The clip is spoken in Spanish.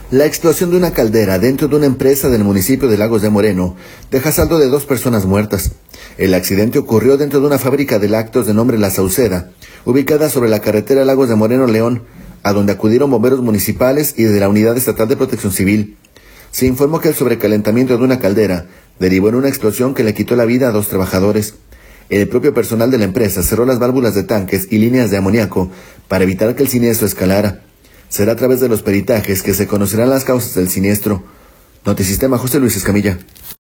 La explosión de una caldera dentro de una empresa del municipio de Lagos de Moreno deja saldo de 2 personas muertas. El accidente ocurrió dentro de una fábrica de lácteos de nombre La Sauceda, ubicada sobre la carretera Lagos de Moreno-León, a donde acudieron bomberos municipales y de la Unidad Estatal de Protección Civil. Se informó que el sobrecalentamiento de una caldera derivó en una explosión que le quitó la vida a 2 trabajadores. El propio personal de la empresa cerró las válvulas de tanques y líneas de amoníaco para evitar que el siniestro escalara. Será a través de los peritajes que se conocerán las causas del siniestro. Notisistema, José Luis Escamilla.